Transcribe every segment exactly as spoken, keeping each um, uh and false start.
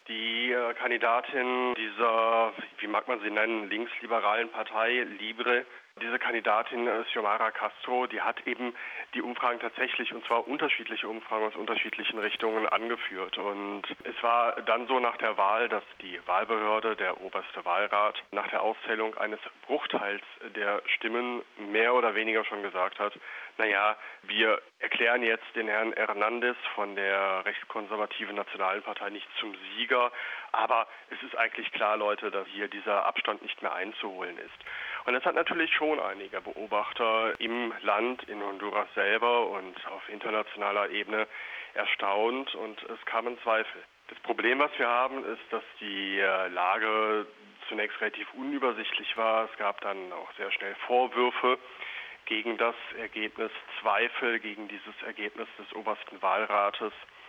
Die äh, Kandidatin dieser, wie mag man sie nennen, linksliberalen Partei Libre, diese Kandidatin äh, Xiomara Castro, die hat eben die Umfragen tatsächlich, und zwar unterschiedliche Umfragen aus unterschiedlichen Richtungen angeführt. Und es war dann so nach der Wahl, dass die Wahlbehörde, der oberste Wahlrat, nach der Auszählung eines Bruchteils der Stimmen mehr oder weniger schon gesagt hat, naja, wir erklären jetzt den Herrn Hernández von der rechtskonservativen Nationalen Partei nicht zum Sieger, aber es ist eigentlich klar, Leute, dass hier dieser Abstand nicht mehr einzuholen ist. Und das hat natürlich schon einige Beobachter im Land, in Honduras selber und auf internationaler Ebene erstaunt, und es kamen Zweifel. Das Problem, was wir haben, ist, dass die Lage zunächst relativ unübersichtlich war. Es gab dann auch sehr schnell Vorwürfe gegen das Ergebnis, Zweifel gegen dieses Ergebnis des obersten Wahlrates.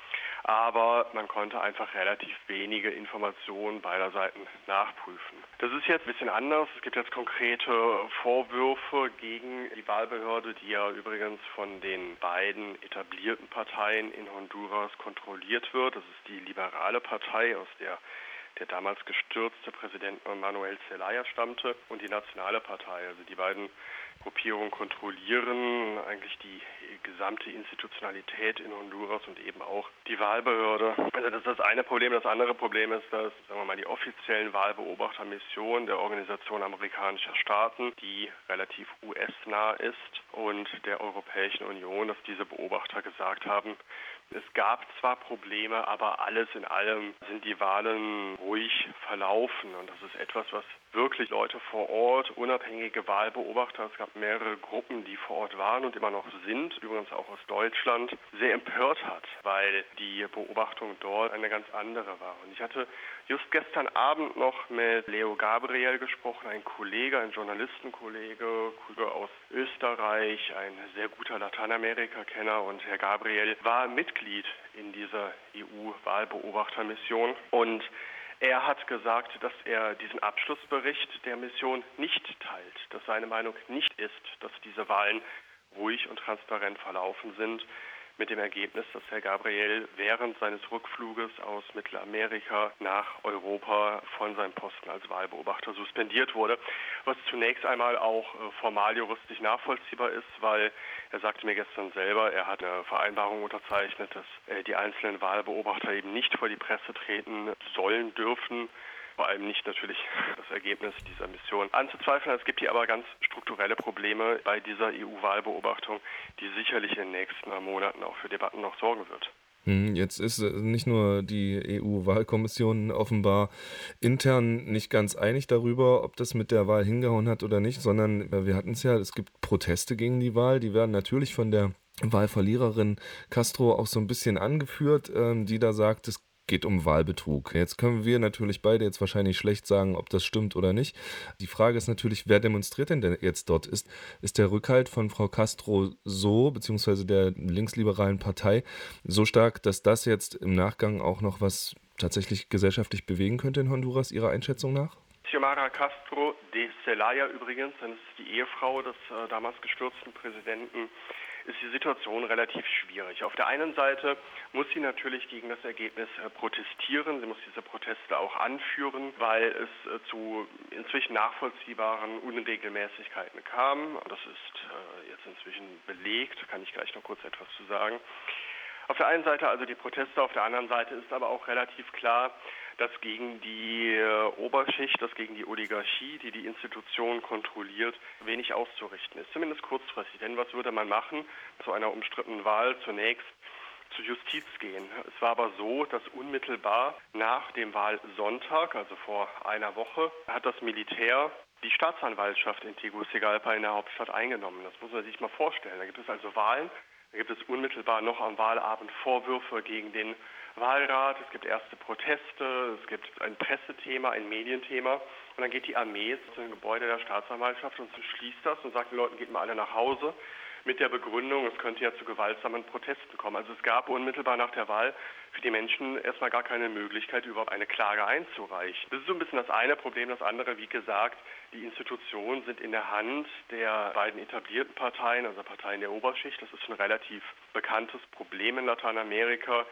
Aber man konnte einfach relativ wenige Informationen beider Seiten nachprüfen. Das ist jetzt ein bisschen anders. Es gibt jetzt konkrete Vorwürfe gegen die Wahlbehörde, die ja übrigens von den beiden etablierten Parteien in Honduras kontrolliert wird. Das ist die Liberale Partei, aus der der damals gestürzte Präsident Manuel Zelaya stammte, und die Nationale Partei. Also die beiden Gruppierungen kontrollieren eigentlich die gesamte Institutionalität in Honduras und eben auch die Wahlbehörde. Also das ist das eine Problem. Das andere Problem ist, dass, sagen wir mal, die offiziellen Wahlbeobachtermissionen der Organisation amerikanischer Staaten, die relativ U S-nah ist, und der Europäischen Union, dass diese Beobachter gesagt haben, es gab zwar Probleme, aber alles in allem sind die Wahlen ruhig verlaufen. Und das ist etwas, was wirklich Leute vor Ort, unabhängige Wahlbeobachter, es gab mehrere Gruppen, die vor Ort waren und immer noch sind, übrigens auch aus Deutschland, sehr empört hat, weil die Beobachtung dort eine ganz andere war. Und ich hatte just gestern Abend noch mit Leo Gabriel gesprochen, ein Kollege, ein Journalistenkollege aus Österreich, ein sehr guter Lateinamerika-Kenner, und Herr Gabriel war Mitglied in dieser E U-Wahlbeobachtermission, und er hat gesagt, dass er diesen Abschlussbericht der Mission nicht teilt, dass seine Meinung nicht ist, dass diese Wahlen ruhig und transparent verlaufen sind, mit dem Ergebnis, dass Herr Gabriel während seines Rückfluges aus Mittelamerika nach Europa von seinem Posten als Wahlbeobachter suspendiert wurde, was zunächst einmal auch formal juristisch nachvollziehbar ist, weil er sagte mir gestern selber, er hat eine Vereinbarung unterzeichnet, dass die einzelnen Wahlbeobachter eben nicht vor die Presse treten sollen, dürfen, vor allem nicht natürlich das Ergebnis dieser Mission anzuzweifeln. Es gibt hier aber ganz strukturelle Probleme bei dieser E U-Wahlbeobachtung, die sicherlich in den nächsten Monaten auch für Debatten noch sorgen wird. Jetzt ist nicht nur die E U-Wahlkommission offenbar intern nicht ganz einig darüber, ob das mit der Wahl hingehauen hat oder nicht, sondern wir hatten es ja, es gibt Proteste gegen die Wahl, die werden natürlich von der Wahlverliererin Castro auch so ein bisschen angeführt, die da sagt, es geht um Wahlbetrug. Jetzt können wir natürlich beide jetzt wahrscheinlich schlecht sagen, ob das stimmt oder nicht. Die Frage ist natürlich, wer demonstriert denn, denn jetzt dort? Ist, ist der Rückhalt von Frau Castro so, beziehungsweise der linksliberalen Partei, so stark, dass das jetzt im Nachgang auch noch was tatsächlich gesellschaftlich bewegen könnte in Honduras, Ihrer Einschätzung nach? Xiomara Castro de Zelaya übrigens, das ist die Ehefrau des äh, damals gestürzten Präsidenten, ist die Situation relativ schwierig. Auf der einen Seite muss sie natürlich gegen das Ergebnis äh, protestieren. Sie muss diese Proteste auch anführen, weil es äh, zu inzwischen nachvollziehbaren Unregelmäßigkeiten kam. Das ist äh, jetzt inzwischen belegt, kann ich gleich noch kurz etwas zu sagen. Auf der einen Seite also die Proteste, auf der anderen Seite ist aber auch relativ klar, dass gegen die Oberschicht, dass gegen die Oligarchie, die die Institution kontrolliert, wenig auszurichten ist, zumindest kurzfristig. Denn was würde man machen zu einer umstrittenen Wahl? Zunächst zur Justiz gehen. Es war aber so, dass unmittelbar nach dem Wahlsonntag, also vor einer Woche, hat das Militär die Staatsanwaltschaft in Tegucigalpa in der Hauptstadt eingenommen. Das muss man sich mal vorstellen. Da gibt es also Wahlen. Da gibt es unmittelbar noch am Wahlabend Vorwürfe gegen den Wahlrat, es gibt erste Proteste, es gibt ein Pressethema, ein Medienthema, und dann geht die Armee zu dem Gebäude der Staatsanwaltschaft und schließt das und sagt den Leuten, geht mal alle nach Hause, mit der Begründung, es könnte ja zu gewaltsamen Protesten kommen. Also es gab unmittelbar nach der Wahl für die Menschen erstmal gar keine Möglichkeit, überhaupt eine Klage einzureichen. Das ist so ein bisschen das eine Problem. Das andere, wie gesagt, die Institutionen sind in der Hand der beiden etablierten Parteien, also Parteien der Oberschicht. Das ist ein relativ bekanntes Problem in Lateinamerika.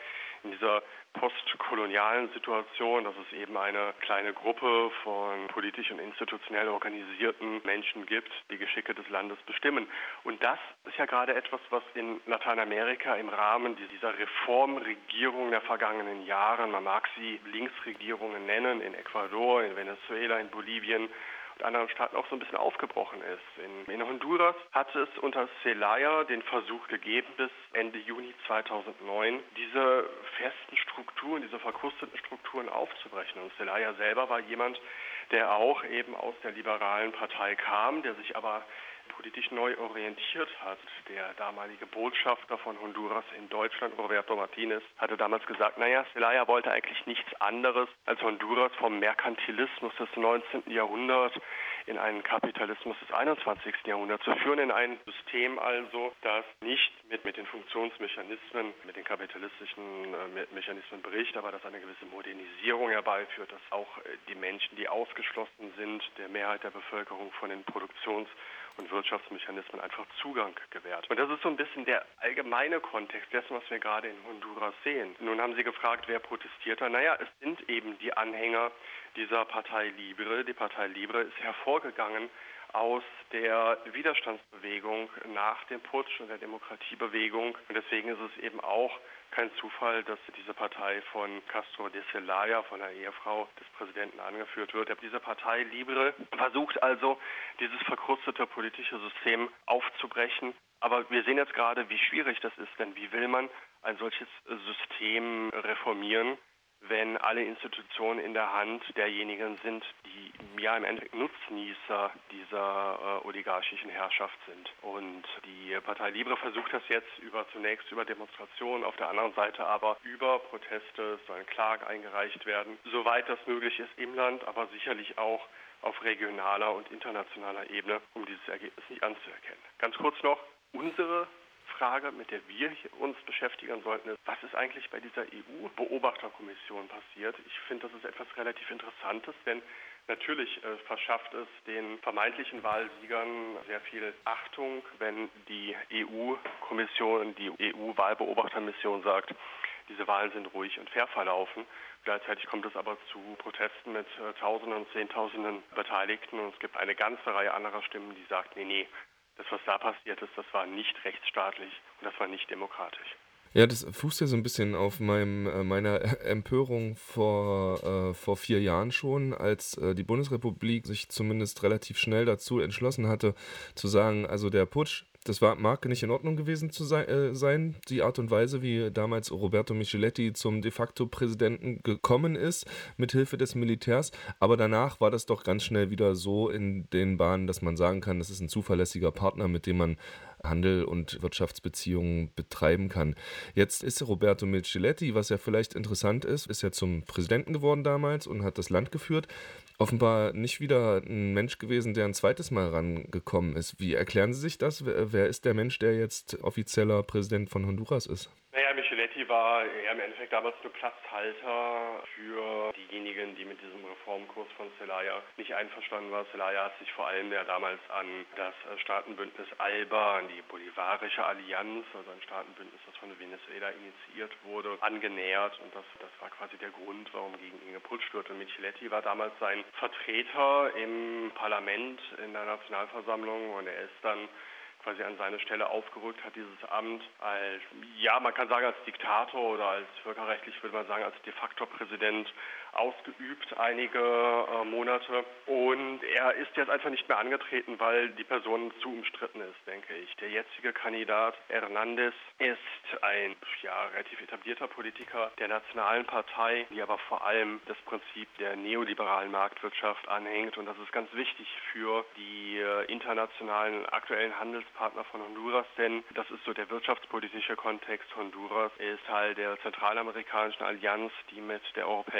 in dieser postkolonialen Situation, dass es eben eine kleine Gruppe von politisch und institutionell organisierten Menschen gibt, die Geschicke des Landes bestimmen. Und das ist ja gerade etwas, was in Lateinamerika im Rahmen dieser Reformregierung der vergangenen Jahre, man mag sie Linksregierungen nennen, in Ecuador, in Venezuela, in Bolivien und anderen Staaten auch so ein bisschen aufgebrochen ist. In, in Honduras hat es unter Zelaya den Versuch gegeben, bis Ende Juni zweitausendneun diese festen Strukturen, diese verkrusteten Strukturen aufzubrechen. Und Zelaya selber war jemand, der auch eben aus der liberalen Partei kam, der sich aber politisch neu orientiert hat. Der damalige Botschafter von Honduras in Deutschland, Roberto Martinez, hatte damals gesagt, naja, Zelaya wollte eigentlich nichts anderes als Honduras vom Merkantilismus des neunzehnten Jahrhunderts in einen Kapitalismus des einundzwanzigsten Jahrhunderts zu führen, in ein System also, das nicht mit, mit den Funktionsmechanismen, mit den kapitalistischen äh, Mechanismen bricht, aber das eine gewisse Modernisierung herbeiführt, dass auch äh, die Menschen, die ausgeschlossen sind, der Mehrheit der Bevölkerung von den Produktions- und Wirtschaftsmechanismen einfach Zugang gewährt. Und das ist so ein bisschen der allgemeine Kontext dessen, was wir gerade in Honduras sehen. Nun haben Sie gefragt, wer protestiert da? Naja, es sind eben die Anhänger dieser Partei Libre. Die Partei Libre ist hervorgegangen aus der Widerstandsbewegung nach dem Putsch und der Demokratiebewegung. Und deswegen ist es eben auch kein Zufall, dass diese Partei von Castro de Zelaya, von der Ehefrau des Präsidenten, angeführt wird. Diese Partei Libre versucht also, dieses verkrustete politische System aufzubrechen. Aber wir sehen jetzt gerade, wie schwierig das ist, denn wie will man ein solches System reformieren, wenn alle Institutionen in der Hand derjenigen sind, die ja im Endeffekt Nutznießer dieser äh, oligarchischen Herrschaft sind. Und die Partei Libre versucht das jetzt über zunächst über Demonstrationen, auf der anderen Seite aber über Proteste, es sollen Klagen eingereicht werden, soweit das möglich ist im Land, aber sicherlich auch auf regionaler und internationaler Ebene, um dieses Ergebnis nicht anzuerkennen. Ganz kurz noch, unsere Frage, mit der wir uns beschäftigen sollten, ist, was ist eigentlich bei dieser E U-Beobachterkommission passiert? Ich finde, das ist etwas relativ Interessantes, denn natürlich äh, verschafft es den vermeintlichen Wahlsiegern sehr viel Achtung, wenn die E U-Kommission, die E U-Wahlbeobachtermission sagt, diese Wahlen sind ruhig und fair verlaufen. Gleichzeitig kommt es aber zu Protesten mit äh, Tausenden und Zehntausenden Beteiligten und es gibt eine ganze Reihe anderer Stimmen, die sagt, nee, nee, das, was da passiert ist, das war nicht rechtsstaatlich und das war nicht demokratisch. Ja, das fußt ja so ein bisschen auf meinem äh, meiner Empörung vor äh, vor vier Jahren schon, als, äh, die Bundesrepublik sich zumindest relativ schnell dazu entschlossen hatte, zu sagen, also der Putsch, das war mag nicht in Ordnung gewesen zu sei äh, sein, die Art und Weise, wie damals Roberto Micheletti zum De-facto-Präsidenten gekommen ist, mithilfe des Militärs. Aber danach war das doch ganz schnell wieder so in den Bahnen, dass man sagen kann, das ist ein zuverlässiger Partner, mit dem man Handel und Wirtschaftsbeziehungen betreiben kann. Jetzt ist Roberto Micheletti, was ja vielleicht interessant ist, ist ja zum Präsidenten geworden damals und hat das Land geführt. Offenbar nicht wieder ein Mensch gewesen, der ein zweites Mal rangekommen ist. Wie erklären Sie sich das? Wer wer ist der Mensch, der jetzt offizieller Präsident von Honduras ist? Naja, Micheletti war ja im Endeffekt damals nur Platzhalter für diejenigen, die mit diesem Reformkurs von Zelaya nicht einverstanden waren. Zelaya hat sich vor allem ja damals an das Staatenbündnis ALBA, an die Bolivarische Allianz, also ein Staatenbündnis, das von Venezuela initiiert wurde, angenähert. Und das, das war quasi der Grund, warum gegen ihn geputscht wurde. Micheletti war damals sein Vertreter im Parlament, in der Nationalversammlung, und er ist dann quasi an seine Stelle aufgerückt, hat dieses Amt als, ja, man kann sagen als Diktator oder als völkerrechtlich würde man sagen als de facto Präsident ausgeübt einige äh, Monate. Und er ist jetzt einfach nicht mehr angetreten, weil die Person zu umstritten ist, denke ich. Der jetzige Kandidat Hernández ist ein ja, relativ etablierter Politiker der Nationalen Partei, die aber vor allem das Prinzip der neoliberalen Marktwirtschaft anhängt. Und das ist ganz wichtig für die äh, internationalen aktuellen Handelspartner von Honduras, denn das ist so der wirtschaftspolitische Kontext. Honduras ist Teil der zentralamerikanischen Allianz, die mit der Europäischen Union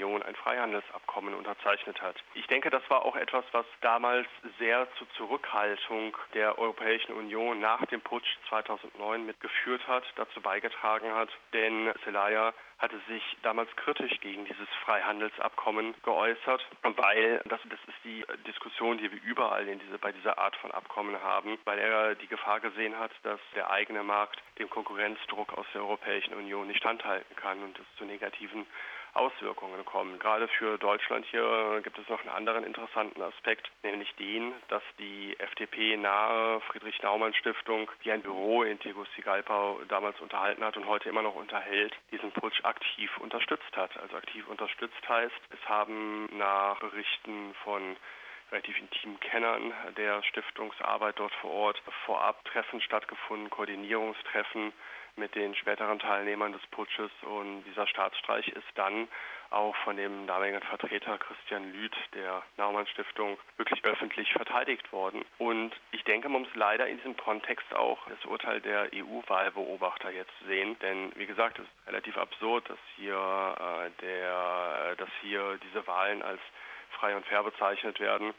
Union ein Freihandelsabkommen unterzeichnet hat. Ich denke, das war auch etwas, was damals sehr zur Zurückhaltung der Europäischen Union nach dem Putsch zweitausendneun mitgeführt hat, dazu beigetragen hat, denn Zelaya hatte sich damals kritisch gegen dieses Freihandelsabkommen geäußert, weil das, das ist die Diskussion, die wir überall in diese, bei dieser Art von Abkommen haben, weil er die Gefahr gesehen hat, dass der eigene Markt dem Konkurrenzdruck aus der Europäischen Union nicht standhalten kann und es zu negativen Auswirkungen kommen. Gerade für Deutschland hier gibt es noch einen anderen interessanten Aspekt, nämlich den, dass die F D P-nahe Friedrich-Naumann-Stiftung, die ein Büro in Tegucigalpa damals unterhalten hat und heute immer noch unterhält, diesen Putsch aktiv unterstützt hat. Also aktiv unterstützt heißt, es haben nach Berichten von relativ intimen Kennern der Stiftungsarbeit dort vor Ort vorab Treffen stattgefunden, Koordinierungstreffen mit den späteren Teilnehmern des Putsches, und dieser Staatsstreich ist dann auch von dem damaligen Vertreter Christian Lüth der Naumann-Stiftung wirklich öffentlich verteidigt worden. Und ich denke, man muss leider in diesem Kontext auch das Urteil der E U-Wahlbeobachter jetzt sehen, denn wie gesagt, es ist relativ absurd, dass hier äh, der, dass hier diese Wahlen als frei und fair bezeichnet werden.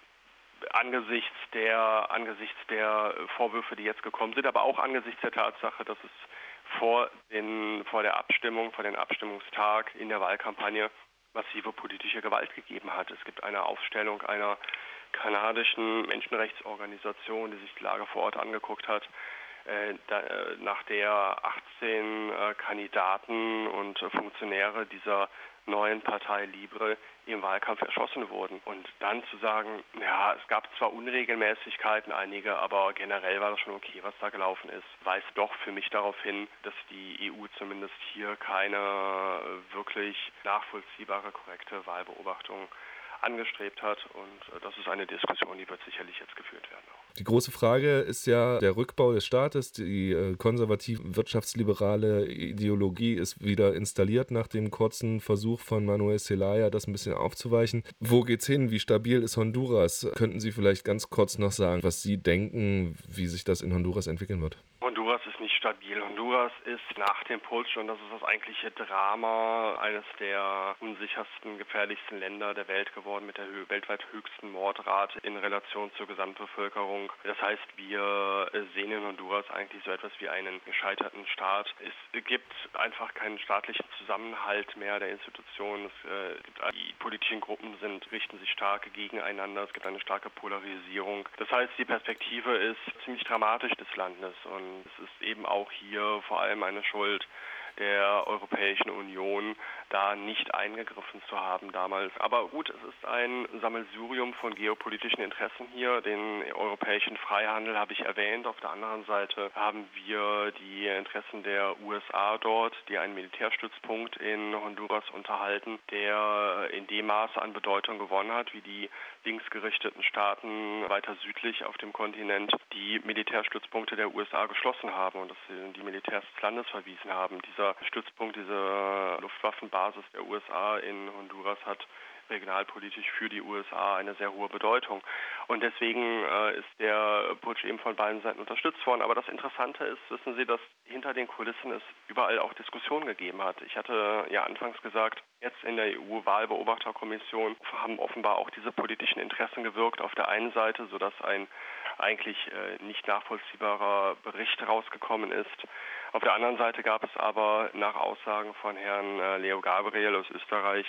Angesichts der, angesichts der Vorwürfe, die jetzt gekommen sind, aber auch angesichts der Tatsache, dass es vor, den, vor der Abstimmung, vor dem Abstimmungstag in der Wahlkampagne massive politische Gewalt gegeben hat. Es gibt eine Aufstellung einer kanadischen Menschenrechtsorganisation, die sich die Lage vor Ort angeguckt hat, äh, da, äh, nach der achtzehn äh, Kandidaten und äh, Funktionäre dieser neuen Partei Libre im Wahlkampf erschossen wurden. Und dann zu sagen, ja, es gab zwar Unregelmäßigkeiten, einige, aber generell war das schon okay, was da gelaufen ist, weist doch für mich darauf hin, dass die E U zumindest hier keine wirklich nachvollziehbare, korrekte Wahlbeobachtung angestrebt hat, und das ist eine Diskussion, die wird sicherlich jetzt geführt werden. Auch. Die große Frage ist ja der Rückbau des Staates. Die äh, konservativ-wirtschaftsliberale Ideologie ist wieder installiert nach dem kurzen Versuch von Manuel Zelaya, das ein bisschen aufzuweichen. Wo geht's hin? Wie stabil ist Honduras? Könnten Sie vielleicht ganz kurz noch sagen, was Sie denken, wie sich das in Honduras entwickeln wird? Honduras ist nicht stabil. Honduras ist nach dem Putsch, und das ist das eigentliche Drama, eines der unsichersten, gefährlichsten Länder der Welt geworden, mit der hö- weltweit höchsten Mordrate in Relation zur Gesamtbevölkerung. Das heißt, wir sehen in Honduras eigentlich so etwas wie einen gescheiterten Staat. Es gibt einfach keinen staatlichen Zusammenhalt mehr der Institutionen. Es, äh, gibt, die politischen Gruppen sind, richten sich stark gegeneinander. Es gibt eine starke Polarisierung. Das heißt, die Perspektive ist ziemlich dramatisch des Landes, und es ist eben auch hier vor allem eine Schuld der Europäischen Union, da nicht eingegriffen zu haben damals. Aber gut, es ist ein Sammelsurium von geopolitischen Interessen hier. Den europäischen Freihandel habe ich erwähnt. Auf der anderen Seite haben wir die Interessen der U S A dort, die einen Militärstützpunkt in Honduras unterhalten, der in dem Maße an Bedeutung gewonnen hat, wie die linksgerichteten Staaten weiter südlich auf dem Kontinent die Militärstützpunkte der U S A geschlossen haben und dass sie die Militärs des Landes verwiesen haben. Dieser Stützpunkt, diese Luftwaffenbasis der U S A in Honduras hat regionalpolitisch für die U S A eine sehr hohe Bedeutung. Und deswegen äh, ist der Putsch eben von beiden Seiten unterstützt worden. Aber das Interessante ist, wissen Sie, dass hinter den Kulissen es überall auch Diskussionen gegeben hat. Ich hatte ja anfangs gesagt, jetzt in der E U-Wahlbeobachterkommission haben offenbar auch diese politischen Interessen gewirkt auf der einen Seite, sodass ein eigentlich äh, nicht nachvollziehbarer Bericht rausgekommen ist. Auf der anderen Seite gab es aber nach Aussagen von Herrn äh, Leo Gabriel aus Österreich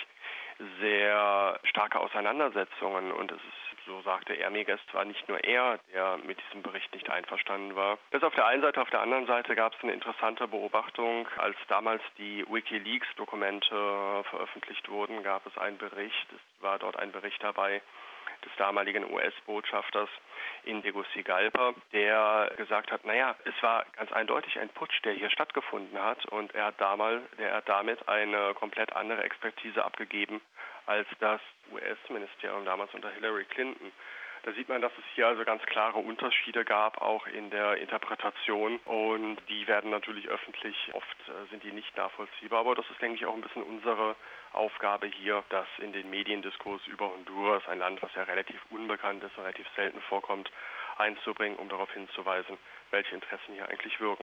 sehr starke Auseinandersetzungen, und es ist, so sagte er mir, es war nicht nur er, der mit diesem Bericht nicht einverstanden war. Das auf der einen Seite, auf der anderen Seite gab es eine interessante Beobachtung. Als damals die WikiLeaks-Dokumente veröffentlicht wurden, gab es einen Bericht, es war dort ein Bericht dabei des damaligen U S-Botschafters in Tegucigalpa, der gesagt hat, naja, es war ganz eindeutig ein Putsch, der hier stattgefunden hat, und er hat damals, der hat damit eine komplett andere Expertise abgegeben als das U S-Ministerium damals unter Hillary Clinton. Da sieht man, dass es hier also ganz klare Unterschiede gab, auch in der Interpretation, und die werden natürlich öffentlich, oft äh, sind die nicht nachvollziehbar, aber das ist, denke ich, auch ein bisschen unsere Aufgabe hier, das in den Mediendiskurs über Honduras, ein Land, was ja relativ unbekannt ist, relativ selten vorkommt, einzubringen, um darauf hinzuweisen, welche Interessen hier eigentlich wirken.